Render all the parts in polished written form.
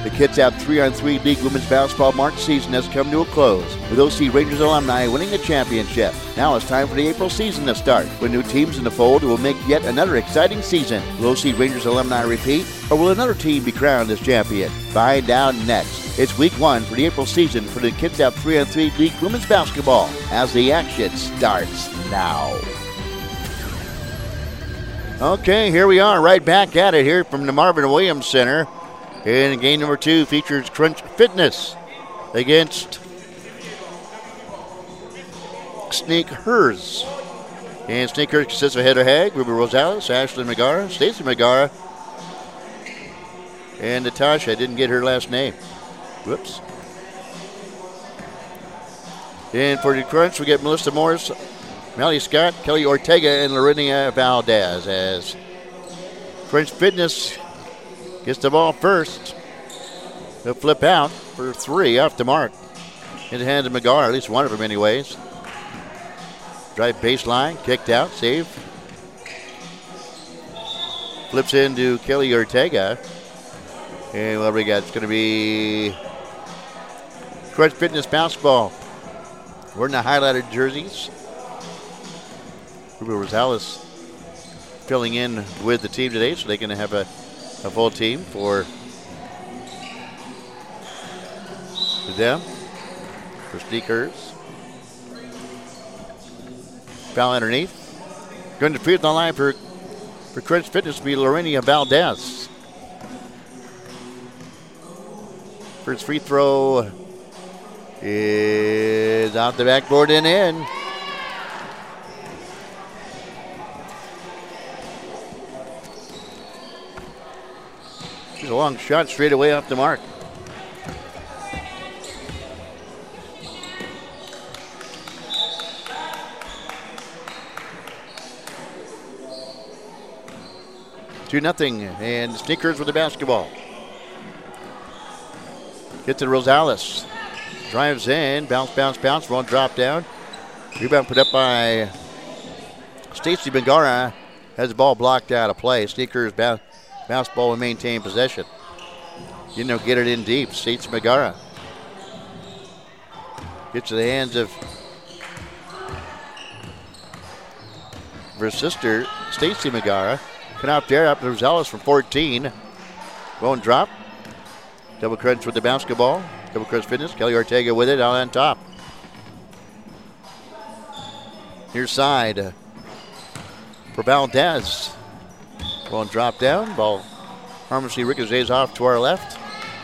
The Kitsap 3-on-3 League Women's Basketball March season has come to a close, with OC Rangers alumni winning the championship. Now it's time for the April season to start. With new teams in the fold, it will make yet another exciting season. Will OC Rangers alumni repeat, or will another team be crowned as champion? Find out next. It's week 1 for the April season for the Kitsap 3-on-3 League Women's Basketball, as the action starts now. Okay, here we are, right back at it here from the Marvin Williams Center. And game number 2 features Crunch Fitness against Sneakers. And Sneakers consists of Heather Haag, Ruby Rosales, Ashley McGarra, Stacy McGarra, and Natasha. I didn't get her last name. Whoops. And for the Crunch, we get Melissa Morris, Melly Scott, Kelly Ortega, and Lorinia Valdez as Crunch Fitness gets the ball first. They'll flip out for 3 off the mark. In the hand of McGarr, at least one of them anyways. Drive baseline, kicked out, save. Flips into Kelly Ortega. And what we got? It's going to be Crunch Fitness basketball. We're in the highlighted jerseys. Ruby Rosales filling in with the team today, so they're going to have a full team for them, for Sneakers. Foul underneath. Going to free throw line for Crunch Fitness to be Lorenia Valdez. First free throw is out the backboard and in. She's a long shot straight away off the mark. 2-0, and Sneakers with the basketball. Gets to Rosales. Drives in, bounce, bounce, bounce, won't drop down. Rebound put up by Stacy Bengara. Has the ball blocked out of play. Sneakers basketball will maintain possession. Get it in deep. Stacy Bengara. Gets to the hands of her sister, Stacy McGarra. Cut out there up to Rosales from 14. Won't drop. Double Crunch with the basketball. Double Crunch Fitness. Kelly Ortega with it out on top. Near side for Valdez. Won't drop down. Ball harmlessly ricochets off to our left.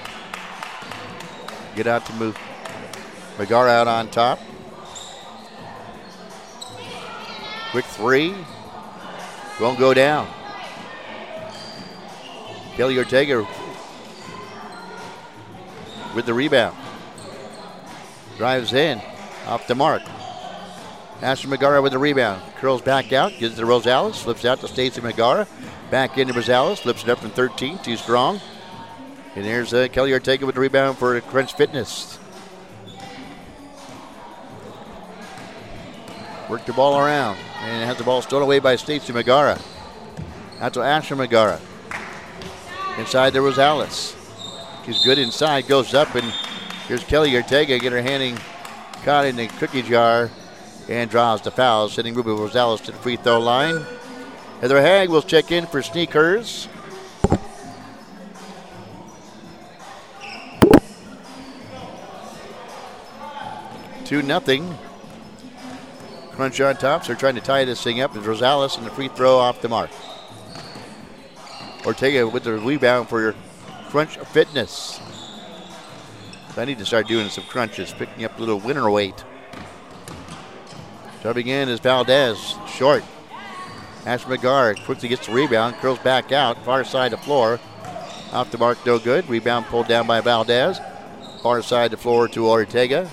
Get out to move McGarra out on top. Quick 3. Won't go down. Kelly Ortega with the rebound. Drives in. Off the mark. Ashley McGarra with the rebound. Curls back out. Gives it to Rosales. Flips out to Stacy McGarra. Back into Rosales. Flips it up from 13. Too strong. And there's Kelly Ortega with the rebound for Crunch Fitness. Work the ball around. And has the ball stolen away by Stacy McGarra. Out to Ashley McGarra. Inside there was Alice. She's good inside, goes up, and here's Kelly Ortega, get her handing caught in the cookie jar and draws the foul, sending Ruby Rosales to the free throw line. Heather Haag will check in for Sneakers. Two nothing. Crunch on top, so they're trying to tie this thing up. It's Rosales and the free throw off the mark. Ortega with the rebound for Crunch Fitness. So I need to start doing some crunches, picking up a little winter weight. Jumping in is Valdez, short. Ash McGarr quickly gets the rebound, curls back out, far side of the floor. Off the mark, no good. Rebound pulled down by Valdez. Far side of the floor to Ortega.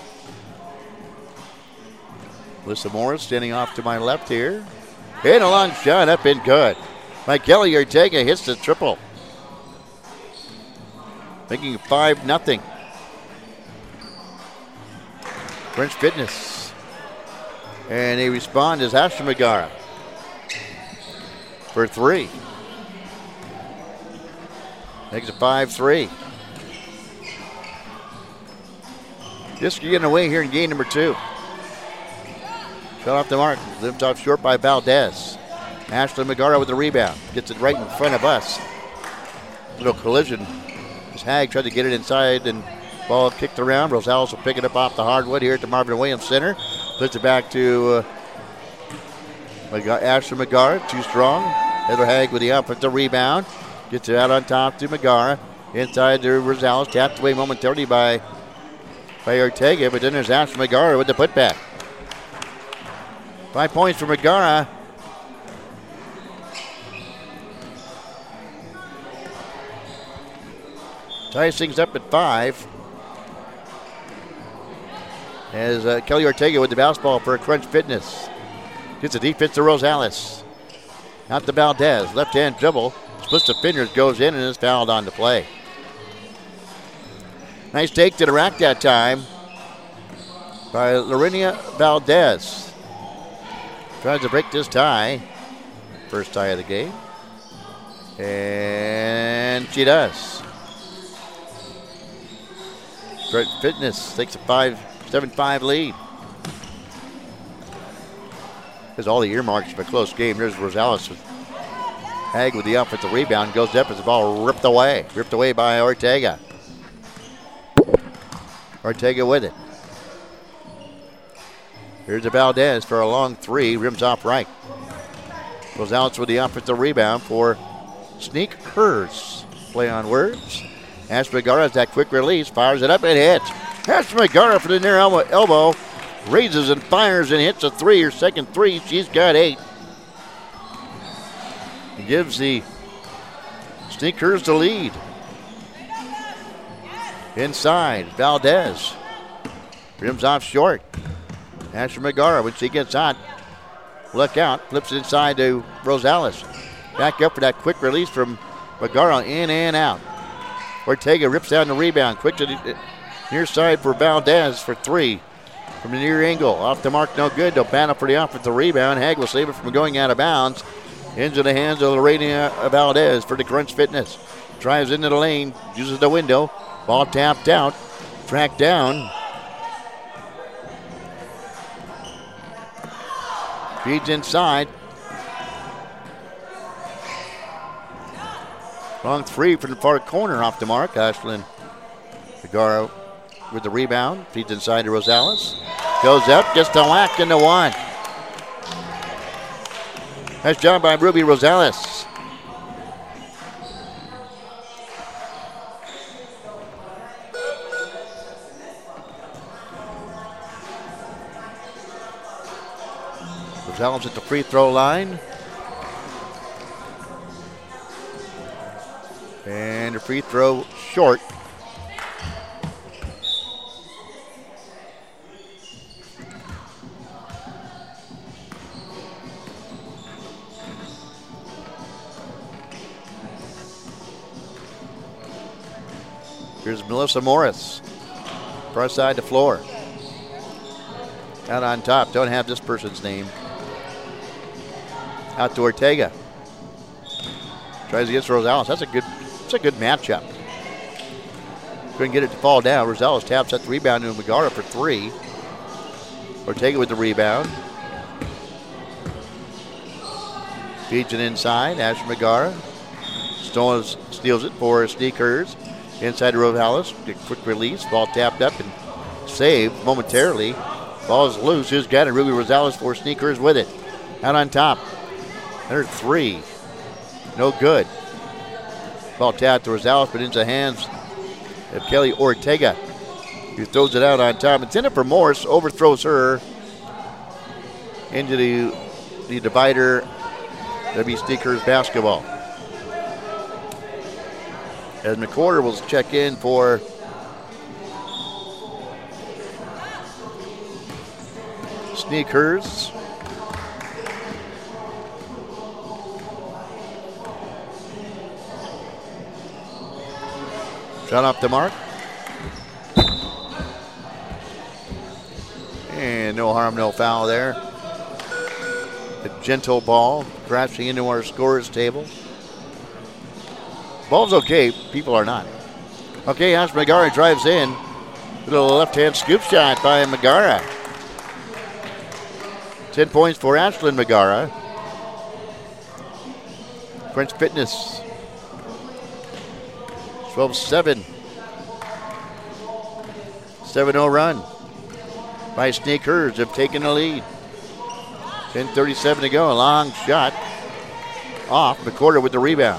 Alyssa Morris standing off to my left here. And a long shot up and good. By Kelly Ortega hits the triple. Making it 5-0. Crunch Fitness. And they respond as Ashley McGarra for 3. Makes it 5-3. Just getting away here in game number 2. Shot off the mark. Lives off short by Valdez. Ashlyn Megara with the rebound. Gets it right in front of us. Little collision. As Hag tried to get it inside and ball kicked around. Rosales will pick it up off the hardwood here at the Marvin Williams Center. Puts it back to Ashlyn Megara. Too strong. Heather Hag with the offensive rebound. Gets it out on top to Megara. Inside to Rosales. Tapped away momentarily by Ortega. But then there's Ashlyn Megara with the putback. 5 points for Megara. Ties things up at 5. As Kelly Ortega with the basketball for Crunch Fitness. Gets the defense to Rosales. Out to Valdez. Left-hand dribble. Splits the fingers, goes in, and is fouled on the play. Nice take to the rack that time by Lorena Valdez. Tries to break this tie. First tie of the game. And she does. Crunch Fitness takes a 7-5 lead. There's all the earmarks of a close game. There's Rosales with Hag with the offensive rebound. Goes up as the ball ripped away. Ripped away by Ortega. Ortega with it. Here's the Valdez for a long 3. Rims off right. Rosales with the offensive rebound for Sneak Hers. Play on words. Ashlyn Megara has that quick release. Fires it up and hits. Ashlyn Megara for the near elbow. Raises and fires and hits a 3. Her second 3. She's got 8. He gives the Sneakers the lead. Inside, Valdez. Rims off short. Ashlyn Megara, when she gets hot, look out. Flips it inside to Rosales. Back up for that quick release from Megara, in and out. Ortega rips down the rebound. Quick to the near side for Valdez for 3. From the near angle. Off the mark, no good. They'll battle for the offensive rebound. Hag will save it from going out of bounds. Into the hands of Lorena Valdez for the Crunch Fitness. Drives into the lane. Uses the window. Ball tapped out. Tracked down. Feeds inside. Long 3 from the far corner off the mark. Ashlyn Megara with the rebound. Feeds inside to Rosales. Goes up, gets the whack into 1. Nice job by Ruby Rosales. Rosales at the free throw line. And a free throw short. Here's Melissa Morris. Far side to floor. Out on top. Don't have this person's name. Out to Ortega. Tries against Rosales. That's a good matchup. Couldn't get it to fall down. Rosales taps at the rebound to Megara for 3. Ortega with the rebound. Feeds it inside. Ashlyn Megara steals it for Sneakers. Inside to Rosales. Quick release. Ball tapped up and saved momentarily. Ball is loose. Who's got it? Ruby Rosales for Sneakers with it. Out on top. Another 3. No good. Ball tapped to Rosales, but into the hands of Kelly Ortega, who throws it out on top. It's in it for Morris. Overthrows her into the divider. That'll be Sneakers basketball. As McWhorter will check in for Sneakers. Shot off the mark. And no harm, no foul there. A gentle ball crashing into our scorers table. Ball's okay. People are not. Okay, Ashlyn Megara drives in. Little left-hand scoop shot by Megara. 10 points for Ashlyn Megara. French Fitness 12-7. 7-0 run by Sneakers. Have taken the lead. 10:37 to go. A long shot off. McCorder with the rebound.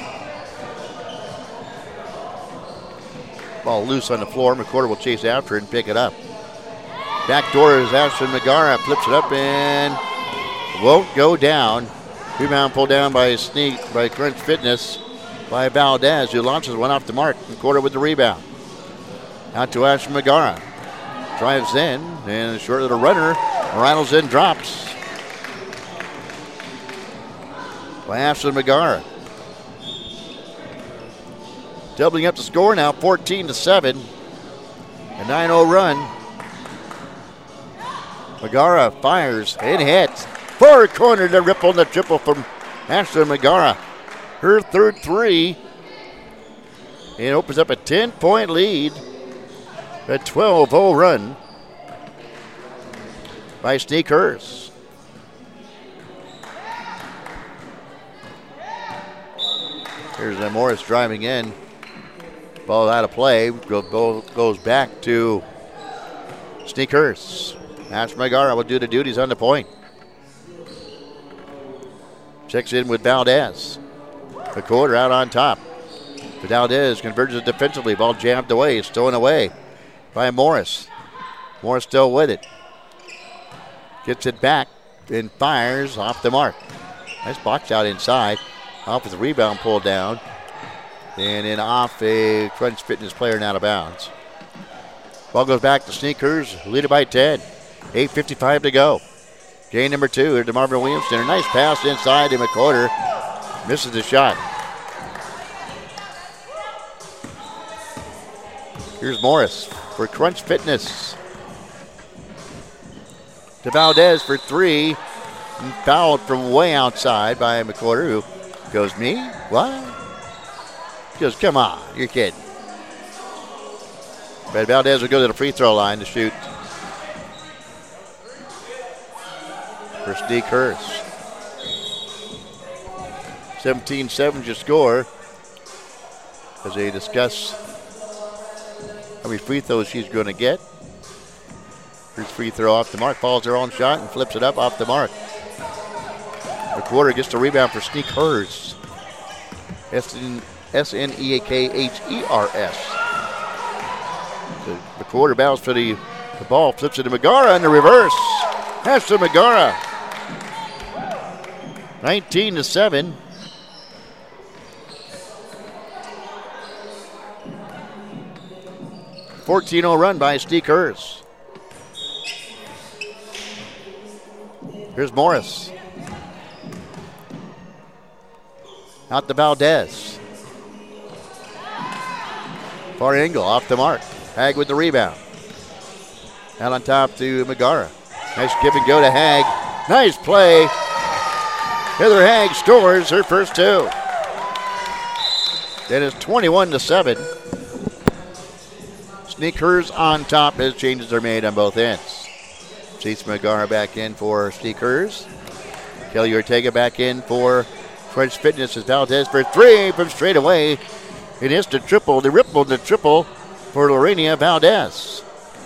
Ball loose on the floor. McCorder will chase after it and pick it up. Back door is Ashlyn Megara. Flips it up and won't go down. Rebound pulled down by French Fitness by Valdez, who launches one off the mark. McCorder with the rebound. Out to Ashlyn Megara. Drives in and a short little runner. Rattles in, drops by Ashlyn Megara. Doubling up the score now, 14-7. A 9-0 run. Megara fires and hits. Far corner to ripple and the triple from Ashlyn Megara. Her third three. And it opens up a 10-point lead. A 12-0 run by Sneakers. Here's Morris driving in. Ball out of play. Ball goes back to Sneakers. Ashlyn Megara will do the duties on the point. Checks in with Valdez. McCorder out on top. Valdez converges it defensively. Ball jammed away. Stolen away by Morris. Morris still with it. Gets it back and fires off the mark. Nice box out inside. Off with the rebound pulled down. And then off a French Fitness player and out of bounds. Ball goes back to Sneakers. Lead it by 10. 8:55 to go. Game number 2 here to Marvin Williamson. A nice pass inside to McCorder. Misses the shot. Here's Morris for Crunch Fitness. To Valdez for 3. And fouled from way outside by McCorder, who goes, me? What? Goes, come on, you're kidding. But Valdez will go to the free throw line to shoot for Sneakers. 17-7 your score as they discuss how many free throws she's going to get. First free throw off the mark, follows her own shot and flips it up off the mark. McCorder gets the rebound for Sneakers. S-N-E-A-K-H-E-R-S. So McCorder battles for the ball, flips it to Megara in the reverse. Ashlyn Megara. 19-7. A 14-0 run by Sneakers. Here's Morris. Out to Valdez. Far angle off the mark. Hag with the rebound. Out on top to Megara. Nice give and go to Hag. Nice play. Heather Hag scores her first 2. That is 21-7. Sneakers on top as changes are made on both ends. Chase Megara back in for Sneakers. Kelly Ortega back in for French Fitness as Valdez for 3 from straight away. It is the triple, the ripple, the triple for Lorena Valdez.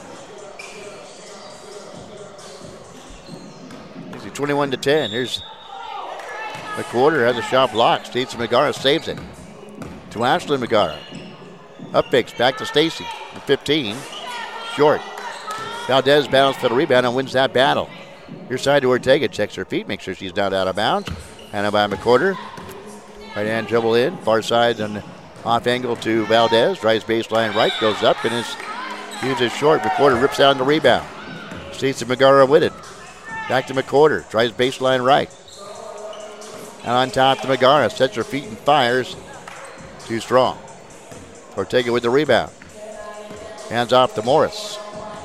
21-10. Here's McCorder has a shot blocked. Stacey Megara saves it to Ashlyn Megara. Up fix, back to Stacey. 15. Short. Valdez battles for the rebound and wins that battle. Your side to Ortega, checks her feet, makes sure she's not out of bounds. Handled by McCorder. Right hand dribble in, far side and off angle to Valdez. Drives baseline right, goes up and uses short. McCorder rips down the rebound. Stacey Megara with it. Back to McCorder, drives baseline right. And on top to Megara, sets her feet and fires. Too strong. Ortega with the rebound. Hands off to Morris.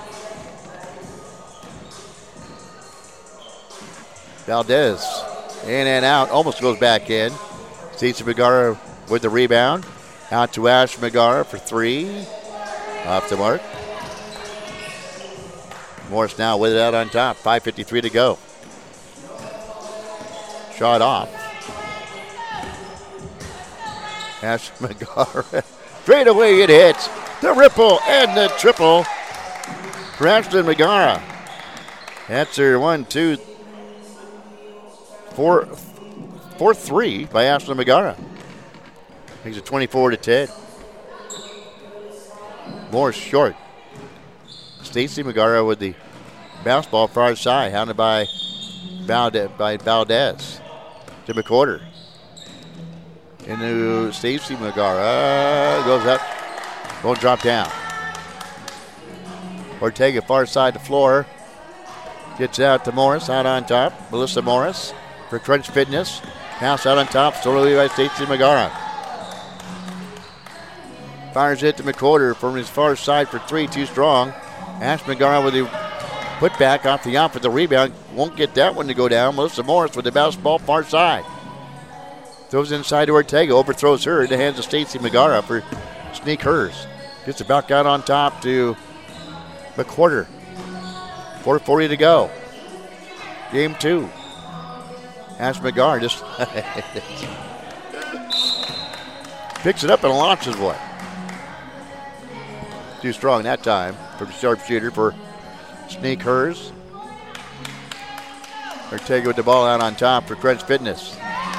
Valdez in and out, almost goes back in. Stacey Megara with the rebound. Out to Ashlyn Megara for 3. Off the mark. Morris now with it out on top. 5:53 to go. Shot off. Ashley Megara. Straight away it hits. The ripple and the triple for Ashley Megara. That's her 4-3 by Ashley Megara. Makes it 24-10. Morris short. Stacy Megara with the bounce ball far side, hounded by Valdez to McWhorter. Into Stacy Megara. Goes up. Won't drop down. Ortega far side to floor. Gets out to Morris, out on top. Melissa Morris for Crunch Fitness. Pass out on top, stolen away by Stacy Megara. Fires it to McWhorter from his far side for three, too strong. Ash Megara with the putback off the off with the rebound. Won't get that one to go down. Melissa Morris with the bounce ball far side. Throws inside to Ortega, overthrows her in the hands of Stacy Megara for Sneak Hers. Gets it back out on top to McWhorter. 4:40 to go. Game 2. Ash Megara just picks it up and launches one. Too strong that time for the sharpshooter for Sneak Hers. Ortega with the ball out on top for Crunch Fitness.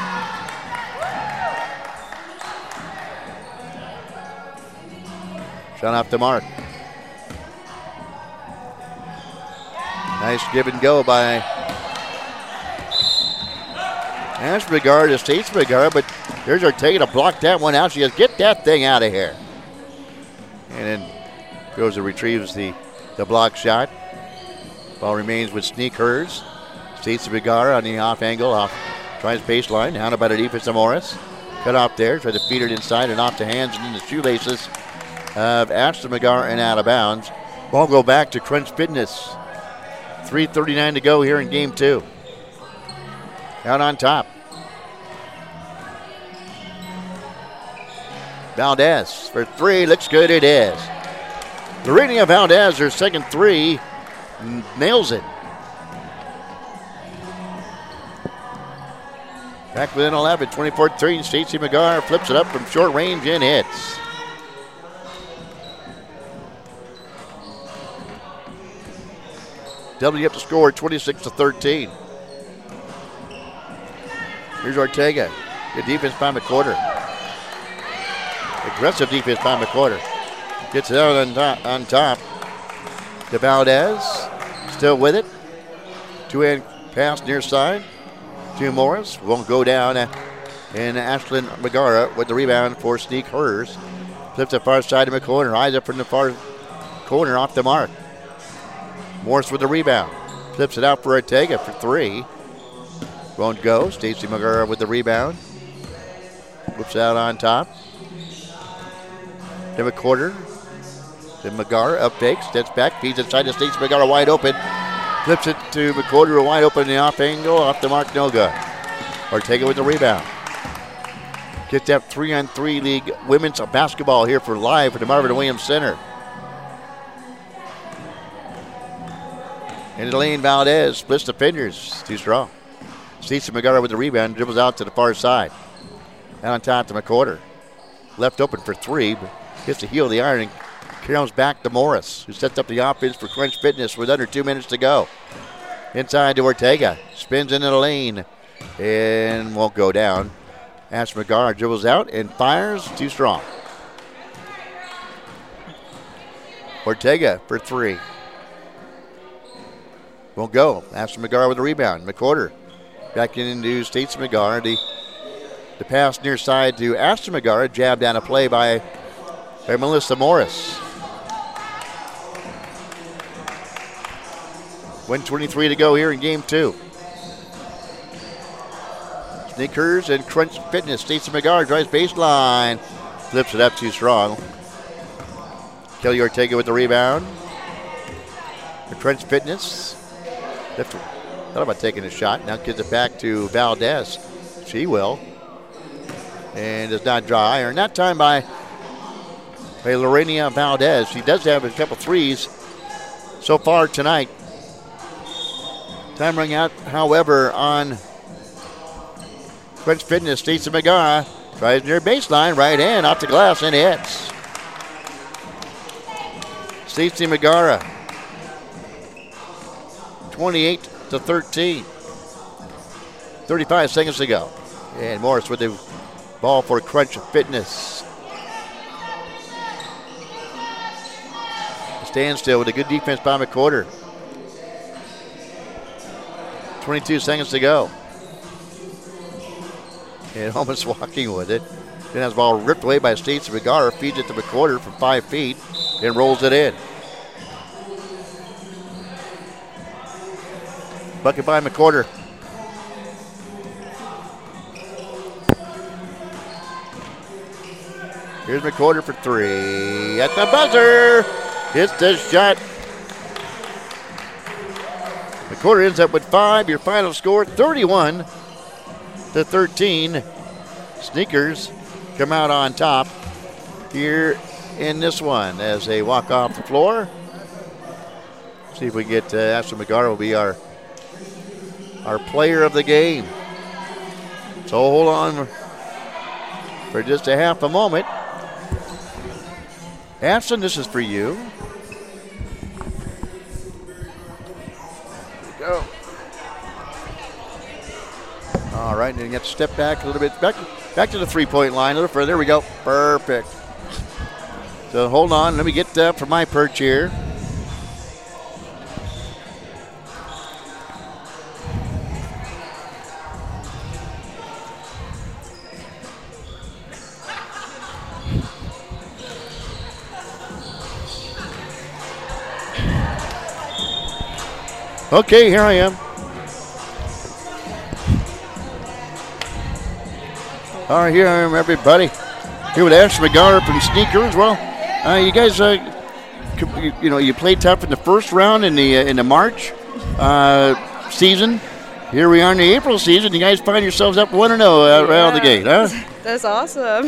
Shot off the mark. Nice give and go by Ash Megara to Stacy Megara, but there's Ortega to block that one out. She goes, get that thing out of here. And then goes and retrieves the block shot. Ball remains with Sneak Hers. Stacy Megara on the off angle, tries baseline, hounded by the defense of Morris. Cut off there, try to feed it inside and off the hands and in the shoelaces of Ashley Megara and out of bounds. Ball go back to Crunch Fitness. 3:39 to go here in game 2. Out on top. Valdez for three. Looks good, it is. Lorena Valdez, her second three, nails it. Back within 11, 24-13. Stacy Megara flips it up from short range and hits. W up to score 26-13. Here's Ortega. Good defense by McWhorter. Aggressive defense by McWhorter. Gets it out on top to Valdez. Still with it. Two-hand pass near side to Morris. Won't go down. And Ashley Megara with the rebound for Sneak Hers. Flips it far side to McWhorter. Eyes up from the far corner off the mark. Morris with the rebound. Flips it out for Ortega for three. Won't go. Stacy Megara with the rebound. Whips out on top. To McWhorter. Then Megara up fake. Steps back. Feeds inside to Stacy Megara wide open. Flips it to McWhorter wide open in the off angle. Off the mark. No good. Ortega with the rebound. Gets that 3-on-3 league women's basketball here for live for the Marvin Williams Center. Into the lane, Valdez splits the fingers. Too strong. Stacy Megara with the rebound. Dribbles out to the far side. Out on top to McWhorter. Left open for three, but hits the heel of the iron and carries back to Morris, who sets up the offense for Crunch Fitness with under 2 minutes to go. Inside to Ortega. Spins into the lane and won't go down. Ash Megara dribbles out and fires. Too strong. Ortega for three. Won't go. Ash Megara with the rebound. McWhorter back into Stacy Megara. The pass near side to Ashton Megara. Jab down a play by Melissa Morris. 1:23 to go here in game 2. Sneak Hers and Crunch Fitness. Stacy Megara drives baseline. Flips it up too strong. Kelly Ortega with the rebound. For Crunch Fitness. Thought about taking a shot. Now gives it back to Valdez. She will. And does not draw iron. That time by Lorena Valdez. She does have a couple threes so far tonight. Time running out, however, on Quench Fitness. Stacey McGarra tries near baseline, right hand, off the glass, and hits. Stacey McGarra, 28-13. 35 seconds to go. And Morris with the ball for Quench Fitness. Standstill with a good defense by McWhorter. 22 seconds to go. And almost walking with it. Then has the ball ripped away by Stacey McGarra, feeds it to McWhorter from 5 feet, and rolls it in. Bucket by McWhorter. Here's McWhorter for 3. At the buzzer. Hits the shot. McWhorter ends up with 5. Your final score, 31-13. Sneakers come out on top here in this one as they walk off the floor. See if we get Ashley McGarra will be our player of the game. So hold on for just a half a moment. Ashton, this is for you. Here we go. All right, and you have to step back a little bit. Back to the three-point line a little further. There we go. Perfect. So hold on. Let me get up for my perch here. Okay, here I am. All right, here I am, everybody. Here with Ashley McGarra from Sneakers. Well, you guys, you played tough in the first round in the March season. Here we are in the April season. You guys find yourselves up 1-0 right out of the gate, huh? That's awesome.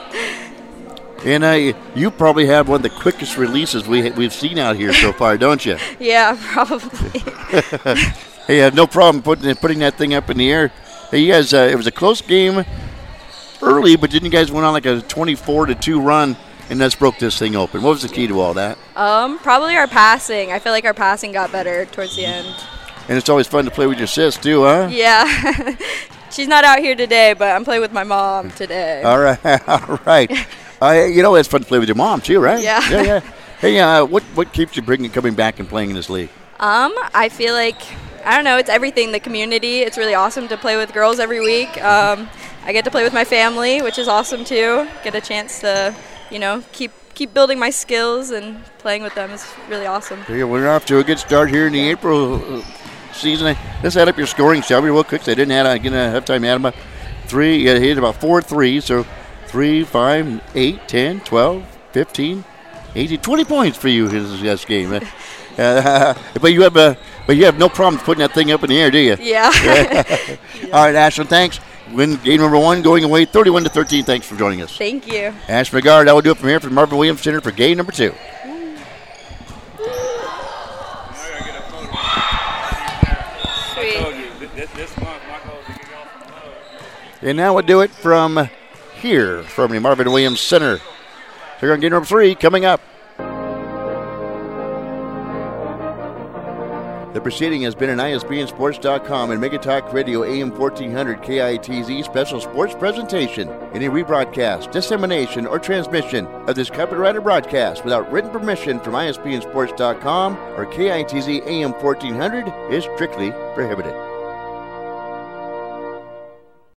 And you probably have one of the quickest releases we've seen out here so far, don't you? Yeah, probably. Hey, I had no problem putting that thing up in the air. Hey, you guys, it was a close game early, but didn't you guys went on like a 24-2 run, and that's broke this thing open? What was the key to all that? Probably our passing. I feel like our passing got better towards the end. And it's always fun to play with your sis, too, huh? Yeah. She's not out here today, but I'm playing with my mom today. All right, all right. It's fun to play with your mom, too, right? Yeah. Hey, what keeps you coming back and playing in this league? I feel like, I don't know, it's everything. The community, it's really awesome to play with girls every week. I get to play with my family, which is awesome, too. Get a chance to, keep building my skills, and playing with them is really awesome. Yeah, we're off to a good start here in the April season. Let's add up your scoring, Shelby, real quick. They didn't get a halftime. Add about 3. You hit about 4 threes, so 3, 5, 8, 10, 12, 15, 18, 20 points for you in this game. But you have no problem putting that thing up in the air, do you? Yeah. All right, Ashland, thanks. Win game number 1, going away 31-13. Thanks for joining us. Thank you. Ashland McGarra, that will do it from here from Marvin Williams Center for game number 2. And now we'll do it from here from the Marvin Williams Center. They're going to get number 3 coming up. The proceeding has been an ISBNsports.com and Mega Talk Radio AM 1400 KITZ special sports presentation. Any rebroadcast, dissemination, or transmission of this copyrighted broadcast without written permission from ISBNsports.com or KITZ AM 1400 is strictly prohibited.